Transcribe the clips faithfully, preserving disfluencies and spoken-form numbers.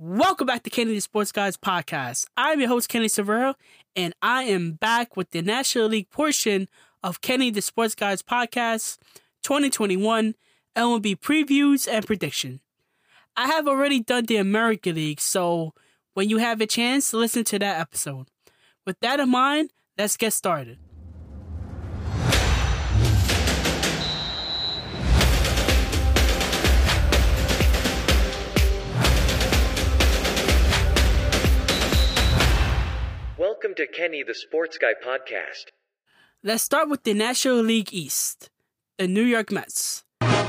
Welcome back to Kenny the Sports Guys podcast. I'm your host, Kenny Severo, and I am back with the National League portion of Kenny the Sports Guys podcast twenty twenty-one L M B previews and prediction. I have already done the American League, so when you have a chance, listen to that episode. With that in mind, let's get started. Welcome to Kenny the Sports Guy podcast. Let's start with the National League East, the New York Mets.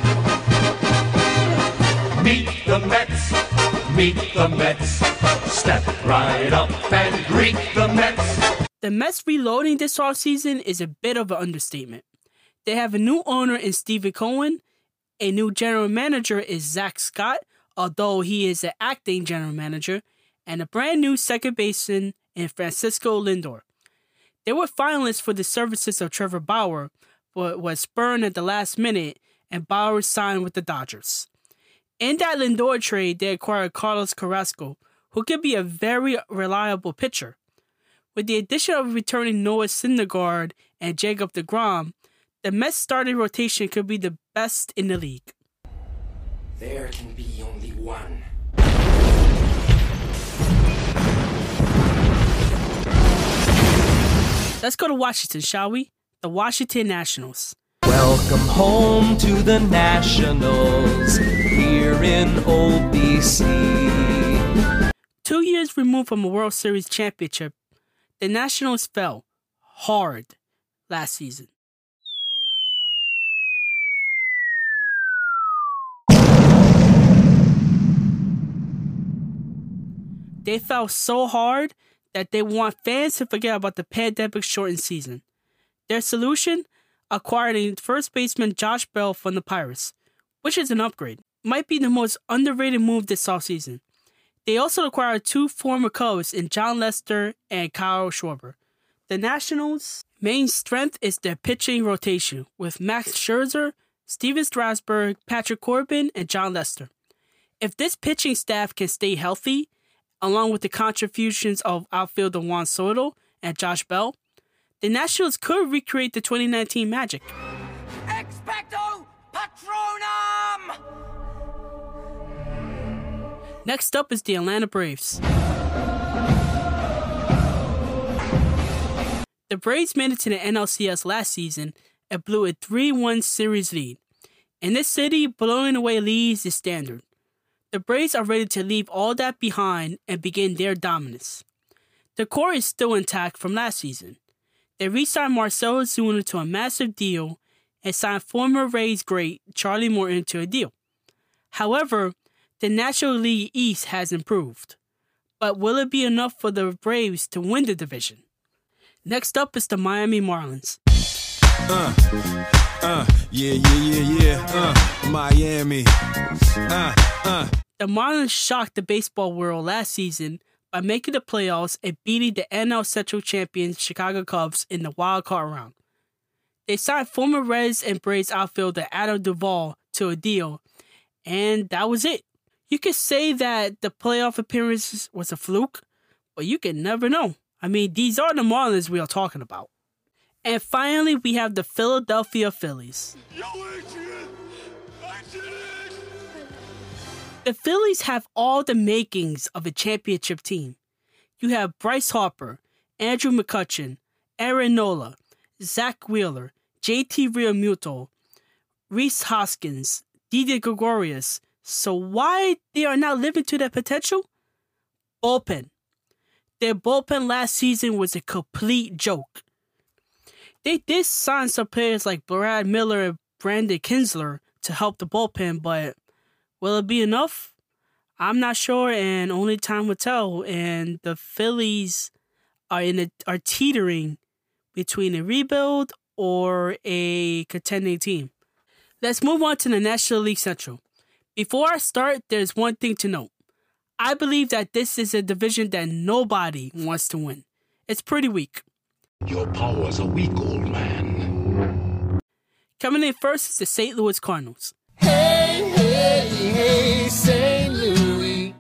Meet the Mets, meet the Mets, step right up and greet the Mets. The Mets reloading this offseason is a bit of an understatement. They have a new owner in Stephen Cohen, a new general manager is Zach Scott, although he is an acting general manager, and a brand new second baseman in Francisco Lindor. They were finalists for the services of Trevor Bauer, but was spurned at the last minute, and Bauer signed with the Dodgers. In that Lindor trade, they acquired Carlos Carrasco, who could be a very reliable pitcher. With the addition of returning Noah Syndergaard and Jacob deGrom, the Mets starting rotation could be the best in the league. There can be only one. Let's go to Washington, shall we? The Washington Nationals. Welcome home to the Nationals, here in O B C. Two years removed from a World Series championship, the Nationals fell hard last season. They fell so hard that they want fans to forget about the pandemic-shortened season. Their solution? Acquiring first baseman Josh Bell from the Pirates, which is an upgrade. Might be the most underrated move this offseason. They also acquired two former Cubs in John Lester and Kyle Schwarber. The Nationals' main strength is their pitching rotation, with Max Scherzer, Steven Strasburg, Patrick Corbin, and John Lester. If this pitching staff can stay healthy, along with the contributions of outfielder Juan Soto and Josh Bell, the Nationals could recreate the twenty nineteen magic. Expecto Patronum! Next up is the Atlanta Braves. The Braves made it to the N L C S last season and blew a three one series lead. In this city, blowing away leads is standard. The Braves are ready to leave all that behind and begin their dominance. The core is still intact from last season. They re-signed Marcell Ozuna to a massive deal and signed former Rays great Charlie Morton to a deal. However, the National League East has improved. But will it be enough for the Braves to win the division? Next up is the Miami Marlins. Uh, uh, yeah, yeah, yeah, yeah, uh, Miami, uh, uh. The Marlins shocked the baseball world last season by making the playoffs and beating the N L Central champions Chicago Cubs in the wild card round. They signed former Reds and Braves outfielder Adam Duvall to a deal, and that was it. You could say that the playoff appearance was a fluke, but you can never know. I mean, these are the Marlins we are talking about. And finally, we have the Philadelphia Phillies. Yo, Adrian! Adrian! The Phillies have all the makings of a championship team. You have Bryce Harper, Andrew McCutchen, Aaron Nola, Zach Wheeler, J T Realmuto, Rhys Hoskins, Didi Gregorius. So why they are not living to their potential? Bullpen. Their bullpen last season was a complete joke. They did sign some players like Brad Miller and Brandon Kinsler to help the bullpen, but will it be enough? I'm not sure, and only time will tell. And the Phillies are in a, are teetering between a rebuild or a contending team. Let's move on to the National League Central. Before I start, there's one thing to note. I believe that this is a division that nobody wants to win. It's pretty weak. Your powers are weak, old man. Coming in first is the Saint Louis Cardinals. Hey, hey, hey, Saint Louis.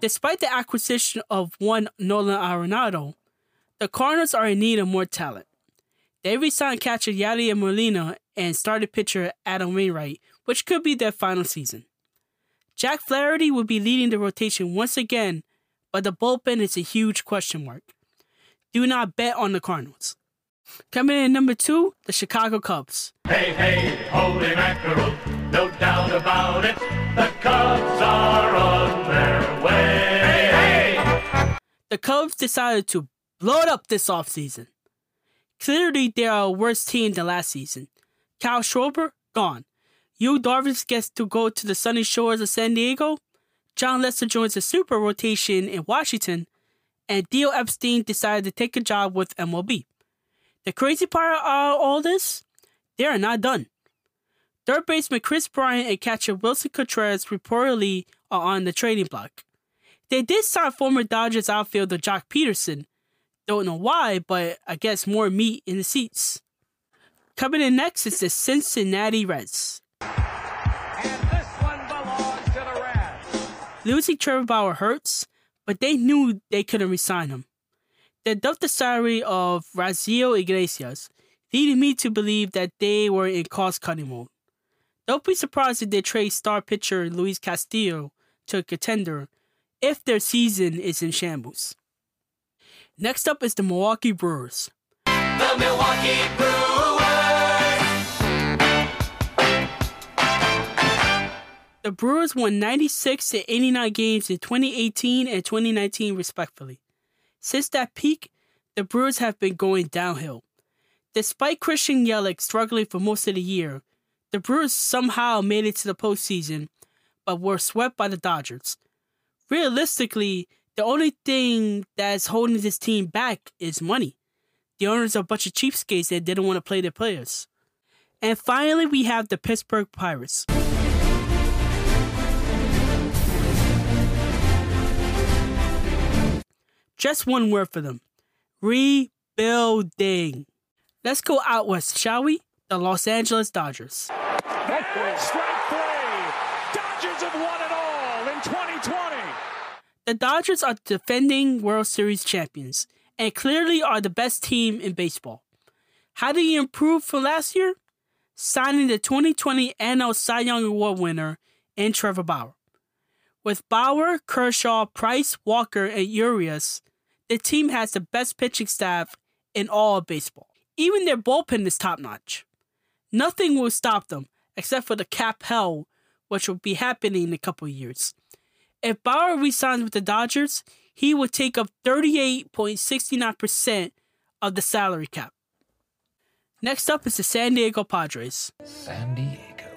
Despite the acquisition of one Nolan Arenado, the Cardinals are in need of more talent. They re-signed catcher Yadier Molina and started pitcher Adam Wainwright, which could be their final season. Jack Flaherty will be leading the rotation once again, but the bullpen is a huge question mark. Do not bet on the Cardinals. Coming in at number two, the Chicago Cubs. Hey, hey, holy mackerel, no doubt about it. The Cubs are on their way. Hey, hey! The Cubs decided to blow it up this offseason. Clearly, they are a worse team than last season. Kyle Schwarber, gone. Yu Darvish gets to go to the sunny shores of San Diego. John Lester joins the super rotation in Washington. And Theo Epstein decided to take a job with M L B. The crazy part of all this? They are not done. Third baseman Chris Bryant and catcher Wilson Contreras reportedly are on the trading block. They did sign former Dodgers outfielder Jock Peterson. Don't know why, but I guess more meat in the seats. Coming in next is the Cincinnati Reds. And this one belongs to the Reds. Losing Trevor Bauer hurts, but they knew they couldn't resign him. They dumped the salary of Raziel Iglesias, leading me to believe that they were in cost-cutting mode. Don't be surprised if they trade star pitcher Luis Castillo to a contender if their season is in shambles. Next up is the Milwaukee Brewers. The Milwaukee Brewers. The Brewers won ninety-six to eighty-nine games in twenty eighteen and twenty nineteen respectively. Since that peak, the Brewers have been going downhill. Despite Christian Yelich struggling for most of the year, the Brewers somehow made it to the postseason, but were swept by the Dodgers. Realistically, the only thing that's holding this team back is money. The owners are a bunch of cheapskates that didn't want to play their players. And finally, we have the Pittsburgh Pirates. Just one word for them. Rebuilding. Let's go out west, shall we? The Los Angeles Dodgers. And strike three. Dodgers have won it all in twenty twenty. The Dodgers are defending World Series champions and clearly are the best team in baseball. How did you improve from last year? Signing the twenty twenty N L Cy Young Award winner in Trevor Bauer. With Bauer, Kershaw, Price, Walker, and Urias, the team has the best pitching staff in all of baseball. Even their bullpen is top-notch. Nothing will stop them except for the cap hell, which will be happening in a couple of years. If Bauer resigns with the Dodgers, he will take up thirty-eight point six nine percent of the salary cap. Next up is the San Diego Padres. San Diego.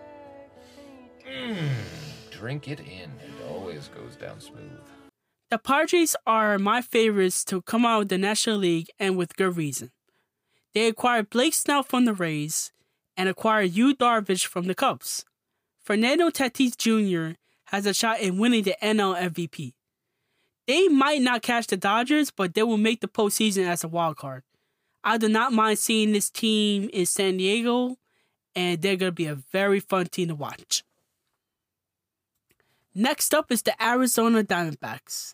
Mmm. Drink it in. It always goes down smooth. The Padres are my favorites to come out of the National League, and with good reason. They acquired Blake Snell from the Rays and acquired Yu Darvish from the Cubs. Fernando Tatis Junior has a shot in winning the N L M V P. They might not catch the Dodgers, but they will make the postseason as a wild card. I do not mind seeing this team in San Diego, and they're going to be a very fun team to watch. Next up is the Arizona Diamondbacks.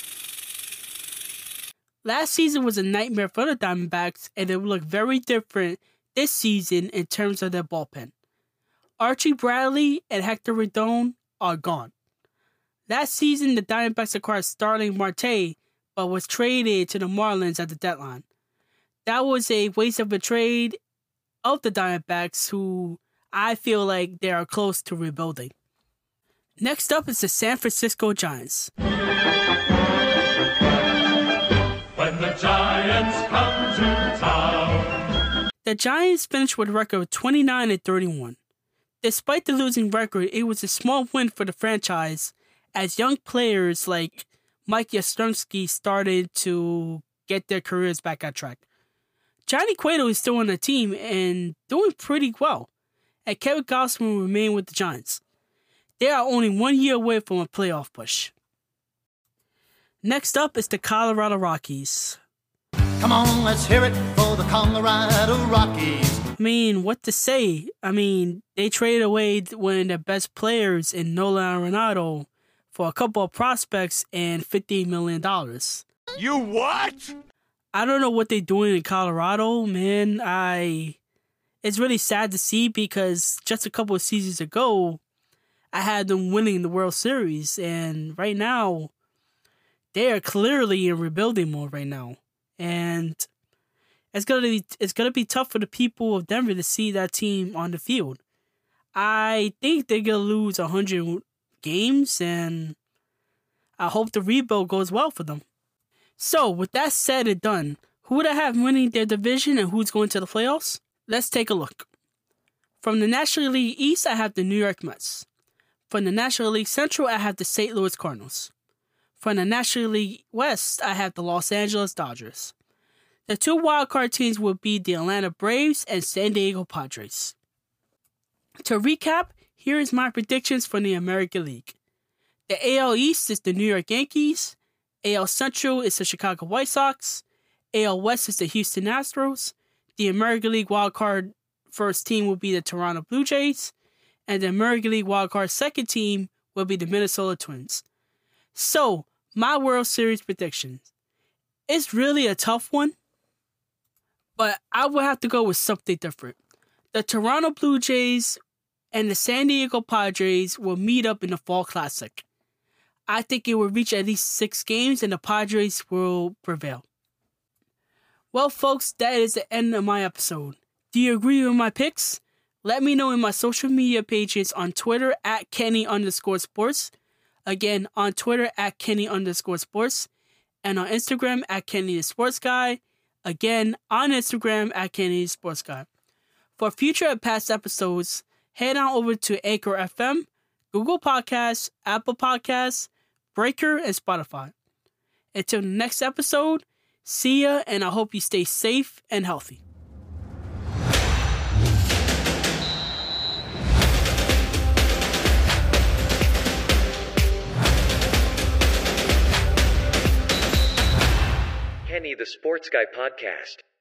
Last season was a nightmare for the Diamondbacks, and it will look very different this season in terms of their bullpen. Archie Bradley and Hector Rendon are gone. Last season, the Diamondbacks acquired Starling Marte, but was traded to the Marlins at the deadline. That was a waste of a trade of the Diamondbacks, who I feel like they are close to rebuilding. Next up is the San Francisco Giants. When the Giants come to town. The Giants finished with a record of twenty-nine and thirty-one. Despite the losing record, it was a small win for the franchise as young players like Mike Yastrzemski started to get their careers back on track. Johnny Cueto is still on the team and doing pretty well, and Kevin Gausman will remain with the Giants. They are only one year away from a playoff push. Next up is the Colorado Rockies. Come on, let's hear it for the Colorado Rockies. I mean, what to say? I mean, they traded away one of their best players in Nolan Arenado for a couple of prospects and fifteen million dollars. You what? I don't know what they're doing in Colorado, man. I it's really sad to see because just a couple of seasons ago, I had them winning the World Series, and right now, they are clearly in rebuilding mode right now, and it's gonna be it's gonna be tough for the people of Denver to see that team on the field. I think they're gonna lose a hundred games, and I hope the rebuild goes well for them. So, with that said and done, who would I have winning their division and who's going to the playoffs? Let's take a look. From the National League East, I have the New York Mets. From the National League Central, I have the Saint Louis Cardinals. From the National League West, I have the Los Angeles Dodgers. The two wildcard teams will be the Atlanta Braves and San Diego Padres. To recap, here is my predictions for the American League. The A L East is the New York Yankees. A L Central is the Chicago White Sox. A L West is the Houston Astros. The American League wildcard first team will be the Toronto Blue Jays. And the American League wildcard second team will be the Minnesota Twins. So, my World Series predictions. It's really a tough one, but I will have to go with something different. The Toronto Blue Jays and the San Diego Padres will meet up in the Fall Classic. I think it will reach at least six games and the Padres will prevail. Well, folks, that is the end of my episode. Do you agree with my picks? Let me know in my social media pages on Twitter at Kenny underscore sports. Again, on Twitter at Kenny underscore sports. And on Instagram at Kenny the Sports Guy. Again, on Instagram at Kenny the Sports Guy. For future and past episodes, head on over to Anchor F M, Google Podcasts, Apple Podcasts, Breaker, and Spotify. Until the next episode, see ya, and I hope you stay safe and healthy. Kenny the Sports Guy Podcast.